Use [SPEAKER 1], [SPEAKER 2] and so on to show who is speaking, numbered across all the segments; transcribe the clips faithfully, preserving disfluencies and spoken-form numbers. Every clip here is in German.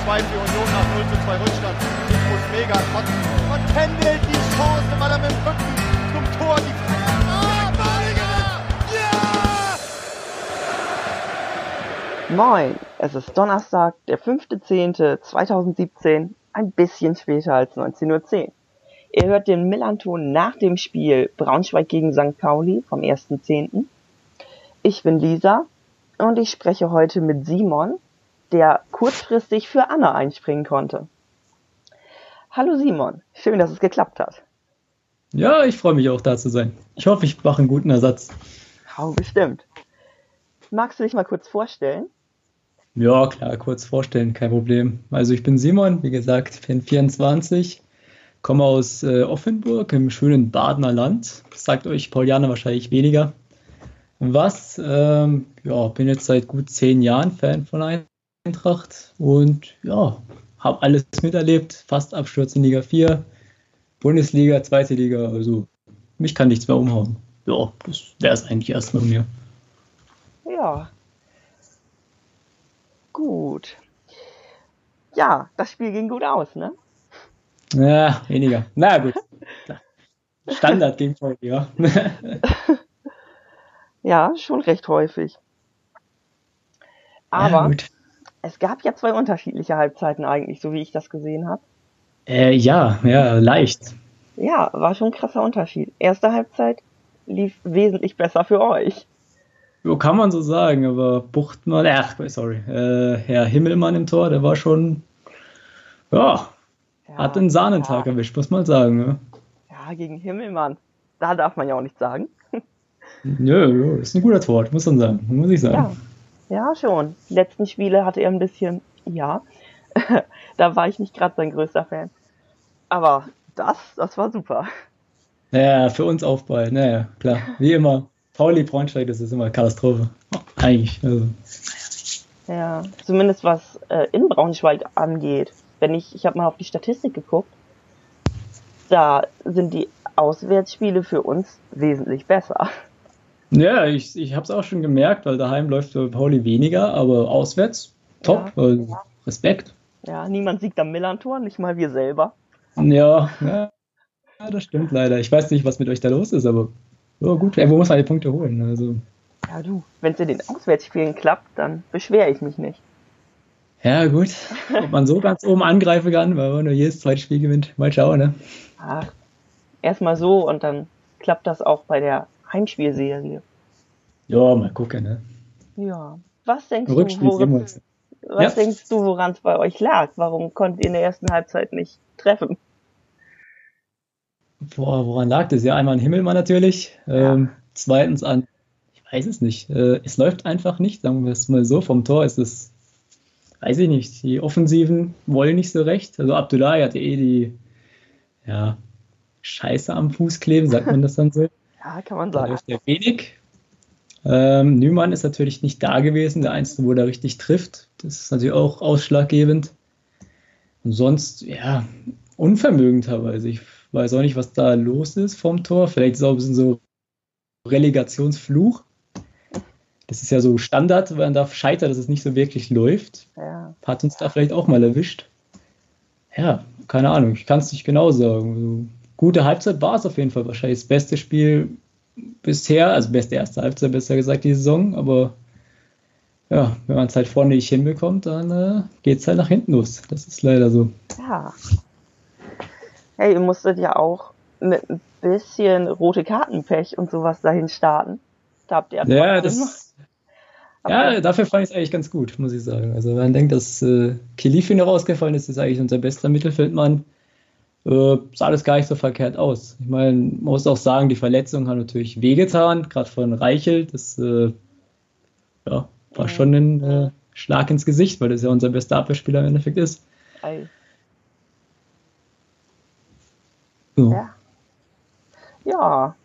[SPEAKER 1] zwei für Union nach null zu zwei Rückstand. Ich muss mega kotzen. Und Kendall die Chance, weil er mit dem Rücken zum Tor die Ah, Balinger! Ja!
[SPEAKER 2] Moin, es ist Donnerstag, der fünfter zehnter zweitausendsiebzehn, ein bisschen später als neunzehn Uhr zehn. Ihr hört den Millanton nach dem Spiel Braunschweig gegen Sankt Pauli vom erster zehnter Ich bin Lisa und ich spreche heute mit Simon, der kurzfristig für Anna einspringen konnte. Hallo Simon, schön, dass es geklappt hat.
[SPEAKER 3] Ja, ich freue mich auch, da zu sein. Ich hoffe, ich mache einen guten Ersatz.
[SPEAKER 2] Oh, bestimmt. Magst du dich mal kurz vorstellen?
[SPEAKER 3] Ja, klar, kurz vorstellen, kein Problem. Also ich bin Simon, wie gesagt, bin vierundzwanzig, komme aus äh, Offenburg im schönen Badener Land. Sagt euch Paulianer wahrscheinlich weniger. Was? Ähm, ja, bin jetzt seit gut zehn Jahren Fan von Eintracht und ja, habe alles miterlebt. Fast Absturz in Liga vier, Bundesliga, zweite Liga, also mich kann nichts mehr umhauen. Ja, das wäre es eigentlich erstmal von mir.
[SPEAKER 2] Ja. Gut. Ja, das Spiel ging gut aus, ne?
[SPEAKER 3] Ja, weniger. Na gut. Standard gegen Pauli, ja.
[SPEAKER 2] Ja, schon recht häufig. Aber
[SPEAKER 3] ja,
[SPEAKER 2] es gab ja zwei unterschiedliche Halbzeiten eigentlich, so wie ich das gesehen habe.
[SPEAKER 3] Äh, ja, ja, leicht.
[SPEAKER 2] Ja, war schon ein krasser Unterschied. Erste Halbzeit lief wesentlich besser für euch.
[SPEAKER 3] So kann man so sagen, aber Buchtmann, ach, sorry, äh, Herr Himmelmann im Tor, der war schon, ja,
[SPEAKER 2] Ja,
[SPEAKER 3] hat einen Sahnentag
[SPEAKER 2] ja.
[SPEAKER 3] erwischt, muss man sagen. Ne?
[SPEAKER 2] Ja, gegen Himmelmann. Da darf man ja auch nichts sagen.
[SPEAKER 3] Nö, ja, ist ein guter Tor, muss man sagen, muss ich sagen.
[SPEAKER 2] Ja, ja schon. Die letzten Spiele hatte er ein bisschen, ja, da war ich nicht gerade sein größter Fan. Aber das, das war super.
[SPEAKER 3] Ja, für uns Aufball, naja, klar, wie immer. Pauli, Braunschweig, das ist immer Katastrophe. Eigentlich, also.
[SPEAKER 2] Ja, zumindest was äh, in Braunschweig angeht. Wenn ich, ich habe mal auf die Statistik geguckt, da sind die Auswärtsspiele für uns wesentlich besser.
[SPEAKER 3] Ja, ich, ich habe es auch schon gemerkt, weil daheim läuft für Pauli weniger, aber auswärts top,
[SPEAKER 2] Ja.
[SPEAKER 3] also Respekt.
[SPEAKER 2] Ja, niemand siegt am Millantor, nicht mal wir selber.
[SPEAKER 3] Ja, ja, das stimmt leider. Ich weiß nicht, was mit euch da los ist, aber ja, gut, irgendwo muss man die Punkte holen. Also.
[SPEAKER 2] Ja, du, wenn es in den Auswärtsspielen klappt, dann beschwere ich mich nicht.
[SPEAKER 3] Ja, gut. Ob man so ganz oben angreifen kann, weil man nur jedes zweite Spiel gewinnt. Mal schauen, ne?
[SPEAKER 2] Ach, erstmal so und dann klappt das auch bei der Heimspielserie.
[SPEAKER 3] Ja, mal gucken, ne?
[SPEAKER 2] Ja. Was denkst du,
[SPEAKER 3] Rückspiel sehen wir
[SPEAKER 2] woran,
[SPEAKER 3] uns.
[SPEAKER 2] was
[SPEAKER 3] Ja.
[SPEAKER 2] denkst du, woran es bei euch lag? Warum konntet ihr in der ersten Halbzeit nicht treffen?
[SPEAKER 3] Boah, woran lag das? Ja, einmal an Himmelmann natürlich.
[SPEAKER 2] Ja.
[SPEAKER 3] Ähm, zweitens an, ich weiß es nicht. Äh, es läuft einfach nicht, sagen wir es mal so. Vom Tor ist es, weiß ich nicht. Die Offensiven wollen nicht so recht. Also Abdullahi hatte eh die, ja, Scheiße am Fuß kleben, sagt man das dann so.
[SPEAKER 2] Ja, kann man
[SPEAKER 3] Da
[SPEAKER 2] sagen.
[SPEAKER 3] läuft er wenig. Ähm, Nümann ist natürlich nicht da gewesen, der Einzige, wo der richtig trifft. Das ist natürlich auch ausschlaggebend. Und sonst, ja, Unvermögen teilweise. Ich weiß auch nicht, was da los ist vom Tor. Vielleicht ist es auch ein bisschen so Relegationsfluch. Das ist ja so Standard, wenn man da scheitert, dass es nicht so wirklich läuft.
[SPEAKER 2] Ja.
[SPEAKER 3] Hat uns da vielleicht auch mal erwischt. Ja, keine Ahnung, ich kann es nicht genau sagen. Also, gute Halbzeit war es auf jeden Fall. Wahrscheinlich das beste Spiel bisher, also beste erste Halbzeit, besser gesagt, die Saison. Aber ja, wenn man es halt vorne nicht hinbekommt, dann äh, geht es halt nach hinten los. Das ist leider so.
[SPEAKER 2] Ja. Hey, ihr musstet ja auch mit ein bisschen rote Kartenpech und sowas dahin starten. Da habt ihr
[SPEAKER 3] Ja,
[SPEAKER 2] trotzdem
[SPEAKER 3] das,
[SPEAKER 2] noch-
[SPEAKER 3] ja,
[SPEAKER 2] habt ihr-
[SPEAKER 3] dafür fand ich es eigentlich ganz gut, muss ich sagen. Also wenn man denkt, dass äh, Kilifi noch rausgefallen ist, ist eigentlich unser bester Mittelfeldmann. Äh, sah das gar nicht so verkehrt aus. Ich meine, man muss auch sagen, die Verletzungen haben natürlich wehgetan, gerade von Reichel. Das äh, ja, war schon ein äh, Schlag ins Gesicht, weil das ja unser bester Abwehrspieler im Endeffekt ist.
[SPEAKER 2] Ei.
[SPEAKER 3] So.
[SPEAKER 2] Ja. Ja.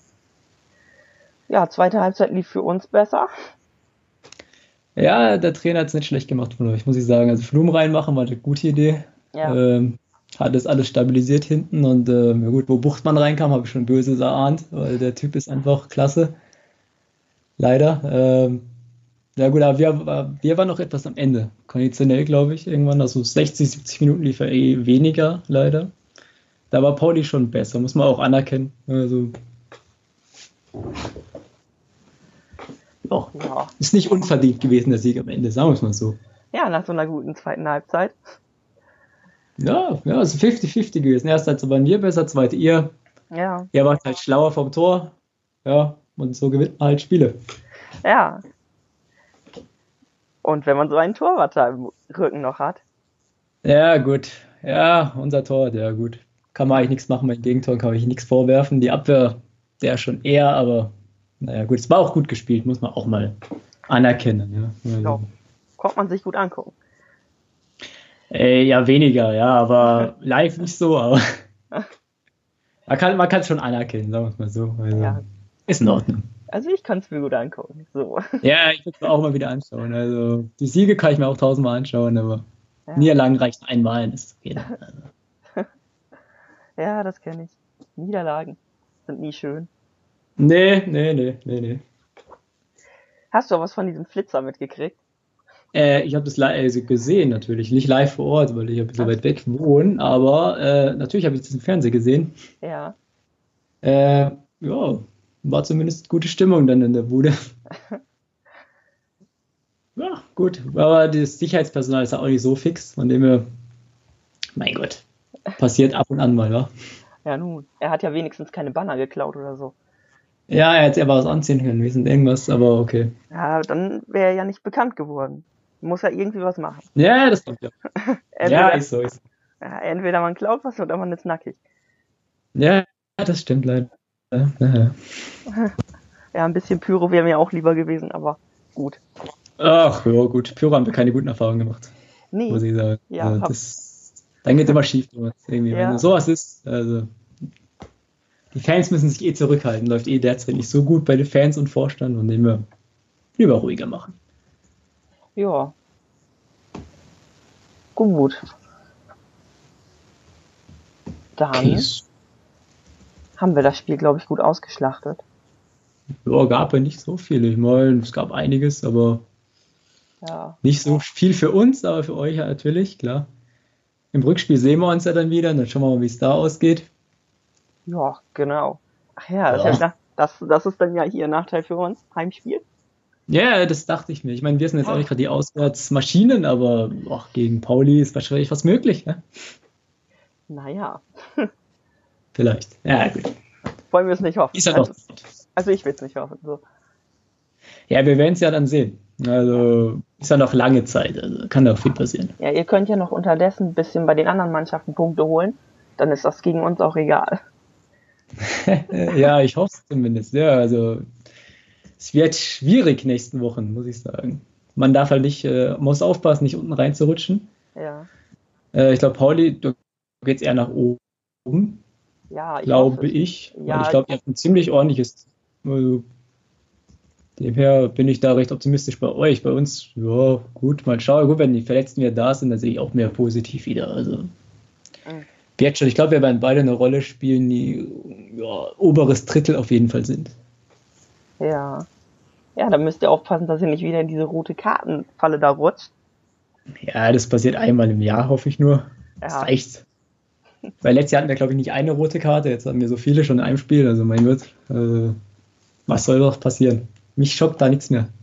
[SPEAKER 2] Ja, zweite Halbzeit lief für uns besser.
[SPEAKER 3] Ja, der Trainer hat es nicht schlecht gemacht von euch, muss ich sagen. Also Flum reinmachen war eine gute Idee.
[SPEAKER 2] Ja.
[SPEAKER 3] Ähm, hat das alles stabilisiert hinten und ähm, ja gut, wo Buchtmann reinkam, habe ich schon Böses erahnt, weil der Typ ist einfach klasse. Leider. Ähm, Ja gut, aber wir, wir waren noch etwas am Ende. Konditionell, glaube ich, irgendwann. Also sechzig, siebzig Minuten lief er eh weniger, leider. Da war Pauli schon besser, muss man auch anerkennen. Also, ja,
[SPEAKER 2] Ja.
[SPEAKER 3] ist nicht unverdient gewesen, der Sieg am Ende, sagen wir es mal so.
[SPEAKER 2] Ja, nach so einer guten zweiten Halbzeit.
[SPEAKER 3] Ja, ja, es ist fünfzig fünfzig gewesen. Erste Halbzeit waren wir besser, zweite ihr.
[SPEAKER 2] Ja,
[SPEAKER 3] Ihr wart halt schlauer vom Tor. Ja, und so gewinnt man halt Spiele.
[SPEAKER 2] ja. Und wenn man so einen Torwart da im Rücken noch hat.
[SPEAKER 3] Ja, gut. Ja, unser Tor, ja gut. Kann man eigentlich nichts machen, mein Gegentor kann ich nichts vorwerfen. Die Abwehr, der schon eher, aber naja, gut, es war auch gut gespielt, muss man auch mal anerkennen. Ja, also,
[SPEAKER 2] Ja, konnte man sich gut angucken.
[SPEAKER 3] äh, ja weniger, ja, aber live nicht so, aber man kann man kann es schon anerkennen, sagen wir es mal so. Also,
[SPEAKER 2] Ja.
[SPEAKER 3] ist in Ordnung.
[SPEAKER 2] Also ich kann es mir gut angucken. So.
[SPEAKER 3] Ja, ich würde es mir auch mal wieder anschauen. Also die Siege kann ich mir auch tausendmal anschauen, aber
[SPEAKER 2] Ja,
[SPEAKER 3] Niederlagen reichen einmal, das ist okay. Also,
[SPEAKER 2] ja, das kenne ich. Niederlagen sind nie schön.
[SPEAKER 3] nee, nee, nee, nee, nee.
[SPEAKER 2] Hast du auch was von diesem Flitzer mitgekriegt?
[SPEAKER 3] Äh, ich habe das li- also gesehen natürlich, nicht live vor Ort, weil ich ein bisschen
[SPEAKER 2] Ach.
[SPEAKER 3] weit weg wohne, aber äh, natürlich habe ich das im Fernsehen gesehen.
[SPEAKER 2] Ja.
[SPEAKER 3] Äh, ja, war zumindest gute Stimmung dann in der Bude. Ja, gut, aber das Sicherheitspersonal ist ja auch nicht so fix, von dem her, mein Gott, passiert ab und an mal, ja.
[SPEAKER 2] Ja, nun. Er hat ja wenigstens keine Banner geklaut oder so.
[SPEAKER 3] Ja, er hätte aber was anziehen können, wir sind irgendwas, aber okay.
[SPEAKER 2] Ja, dann wäre er ja nicht bekannt geworden. Muss er irgendwie was machen.
[SPEAKER 3] Ja, das kommt ja.
[SPEAKER 2] Entweder,
[SPEAKER 3] Ja, ist so, ist so.
[SPEAKER 2] ja, entweder man klaut was oder man ist nackig.
[SPEAKER 3] Ja, das stimmt leider. Ja, ja.
[SPEAKER 2] Ja, ein bisschen Pyro wäre mir auch lieber gewesen, aber gut.
[SPEAKER 3] Ach, ja, gut. Pyro haben wir keine guten Erfahrungen gemacht,
[SPEAKER 2] Nee.
[SPEAKER 3] muss ich sagen.
[SPEAKER 2] Ja,
[SPEAKER 3] Also,
[SPEAKER 2] hab-
[SPEAKER 3] das, dann geht immer schief, sowas, irgendwie.
[SPEAKER 2] Ja.
[SPEAKER 3] Wenn sowas ist, also, die Fans müssen sich eh zurückhalten, läuft eh derzeit nicht so gut bei den Fans und Vorstand, und dem wir lieber ruhiger machen.
[SPEAKER 2] Ja. Gut. Dann haben wir das Spiel, glaube ich, gut ausgeschlachtet.
[SPEAKER 3] Ja, gab ja nicht so viele. Ich meine, es gab einiges, aber
[SPEAKER 2] Ja.
[SPEAKER 3] nicht so viel für uns, aber für euch ja natürlich, klar. Im Rückspiel sehen wir uns ja dann wieder, dann schauen wir mal, wie es da ausgeht.
[SPEAKER 2] Ja, genau. Ach ja, das,
[SPEAKER 3] Ja.
[SPEAKER 2] ist ja das, das ist dann ja hier ein Nachteil für uns. Heimspiel.
[SPEAKER 3] Ja, das dachte ich mir. Ich meine, wir sind jetzt auch nicht gerade die Auswärtsmaschinen, aber och, gegen Pauli ist wahrscheinlich was möglich, ne?
[SPEAKER 2] Naja,
[SPEAKER 3] Vielleicht. Ja, gut.
[SPEAKER 2] wollen wir es nicht hoffen.
[SPEAKER 3] Ist ja noch.
[SPEAKER 2] Also, also ich will es nicht hoffen. So.
[SPEAKER 3] Ja, wir werden es ja dann sehen. Also ist ja noch lange Zeit, also kann da auch viel passieren.
[SPEAKER 2] Ja, ihr könnt ja noch unterdessen ein bisschen bei den anderen Mannschaften Punkte holen. Dann ist das gegen uns auch egal.
[SPEAKER 3] Ja, ich hoffe es zumindest. Ja, also es wird schwierig nächsten Wochen, muss ich sagen. Man darf halt nicht, äh, muss aufpassen, nicht unten reinzurutschen.
[SPEAKER 2] Ja,
[SPEAKER 3] Äh, ich glaube, Pauli, du geht's eher nach oben,
[SPEAKER 2] ja ich
[SPEAKER 3] glaube
[SPEAKER 2] hoffe es.
[SPEAKER 3] ich. Weil
[SPEAKER 2] Ja,
[SPEAKER 3] ich glaube, ihr habt ein ziemlich ordentliches. Also, demher bin ich da recht optimistisch bei euch. Bei uns, ja, gut, mal schauen. Gut, wenn die Verletzten wieder da sind, dann sehe ich auch mehr positiv wieder. Also,
[SPEAKER 2] Mhm.
[SPEAKER 3] wird schon. Ich glaube, wir werden beide eine Rolle spielen, die ja, oberes Drittel auf jeden Fall sind.
[SPEAKER 2] Ja. Ja, dann müsst ihr aufpassen, dass ihr nicht wieder in diese rote Kartenfalle da rutscht.
[SPEAKER 3] Ja, das passiert einmal im Jahr, hoffe ich nur. Das
[SPEAKER 2] Ja.
[SPEAKER 3] reicht. Weil letztes Jahr hatten wir, glaube ich, nicht eine rote Karte. Jetzt haben wir so viele schon in einem Spiel. Also, mein Gott, also, was soll doch passieren? Mich schockt da nichts mehr.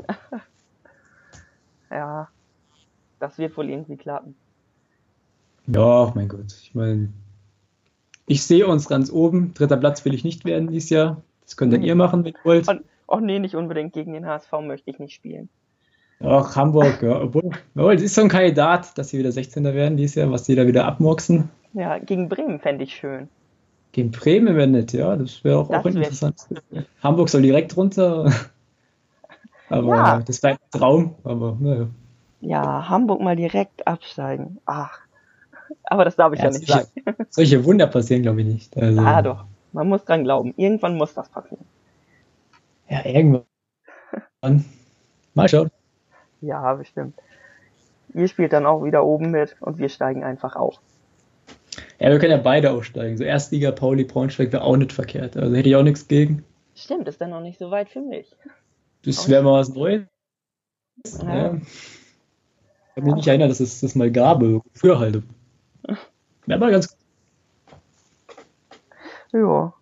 [SPEAKER 2] Ja, das wird wohl irgendwie klappen.
[SPEAKER 3] Ja, mein Gott. Ich meine, ich sehe uns ganz oben. Dritter Platz will ich nicht werden dieses Jahr. Das könnt dann
[SPEAKER 2] Nee.
[SPEAKER 3] ihr machen, wenn ihr wollt.
[SPEAKER 2] Und, oh nee, nicht unbedingt gegen den H S V möchte ich nicht spielen.
[SPEAKER 3] Ach, Hamburg, ja. Obwohl, jawohl, das ist so ein Kandidat, dass sie wieder sechzehnter werden dieses Jahr, was die da wieder abmurksen.
[SPEAKER 2] Ja, gegen Bremen fände ich schön.
[SPEAKER 3] Gegen Bremen wäre nett, ja. Das wäre auch,
[SPEAKER 2] Das
[SPEAKER 3] auch
[SPEAKER 2] wär-
[SPEAKER 3] interessant. Hamburg soll direkt runter. Aber
[SPEAKER 2] Ja.
[SPEAKER 3] das bleibt ein Traum. Aber naja.
[SPEAKER 2] Ja, Hamburg mal direkt absteigen. Ach, aber das darf ich ja,
[SPEAKER 3] Ja,
[SPEAKER 2] nicht
[SPEAKER 3] solche,
[SPEAKER 2] sagen.
[SPEAKER 3] solche Wunder passieren, glaube ich, nicht. Also,
[SPEAKER 2] Ah, doch. Man muss dran glauben. Irgendwann muss das passieren.
[SPEAKER 3] Ja, irgendwann. Mal schauen.
[SPEAKER 2] Ja, bestimmt. Ihr spielt dann auch wieder oben mit und wir steigen einfach auf.
[SPEAKER 3] Ja, wir können ja beide aufsteigen. So Erstliga, Pauli, Braunschweig wäre auch nicht verkehrt. Also hätte ich auch nichts gegen.
[SPEAKER 2] Stimmt, ist dann noch nicht so weit für mich.
[SPEAKER 3] Das wäre mal was Neues.
[SPEAKER 2] Ja.
[SPEAKER 3] Ja. Ich kann mich nicht erinnern, dass es das mal gab. Früher halt. Wäre mal ganz
[SPEAKER 2] Ja.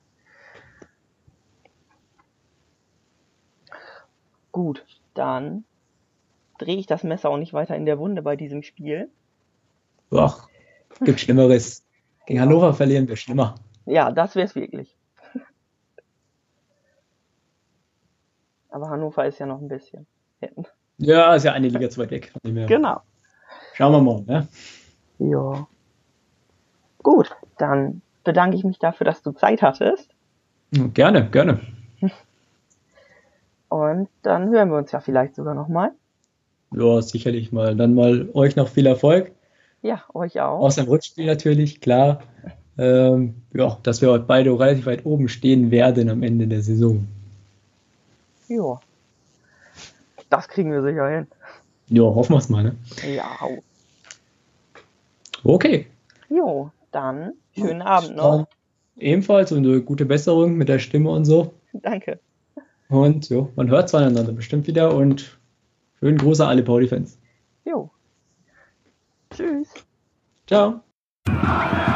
[SPEAKER 2] Gut, dann drehe ich das Messer auch nicht weiter in der Wunde bei diesem Spiel.
[SPEAKER 3] Ach, gibt Schlimmeres. Gegen
[SPEAKER 2] Ja.
[SPEAKER 3] Hannover verlieren wir schlimmer.
[SPEAKER 2] Ja, das wäre es wirklich. Aber Hannover ist ja noch ein bisschen hinten.
[SPEAKER 3] Ja, ist ja eine Liga zu weit weg. Von dem her.
[SPEAKER 2] Genau.
[SPEAKER 3] Schauen wir mal. Ne?
[SPEAKER 2] Ja. Gut, dann bedanke ich mich dafür, dass du Zeit hattest.
[SPEAKER 3] Gerne, gerne.
[SPEAKER 2] Und dann hören wir uns ja vielleicht sogar nochmal.
[SPEAKER 3] Ja, sicherlich mal. Dann mal euch noch viel Erfolg.
[SPEAKER 2] Ja, euch auch.
[SPEAKER 3] Außer im Rückspiel natürlich, klar. Ähm, ja, dass wir beide relativ weit oben stehen werden am Ende der Saison.
[SPEAKER 2] Ja. Das kriegen wir sicher hin.
[SPEAKER 3] Ja, hoffen wir es mal. Ne?
[SPEAKER 2] Ja.
[SPEAKER 3] Okay.
[SPEAKER 2] Jo, dann schönen Abend noch.
[SPEAKER 3] Dann ebenfalls und eine gute Besserung mit der Stimme und so.
[SPEAKER 2] Danke.
[SPEAKER 3] Und jo, man hört voneinander bestimmt wieder und schönen Gruß an alle Pauli-Fans.
[SPEAKER 2] Jo. Tschüss.
[SPEAKER 3] Ciao.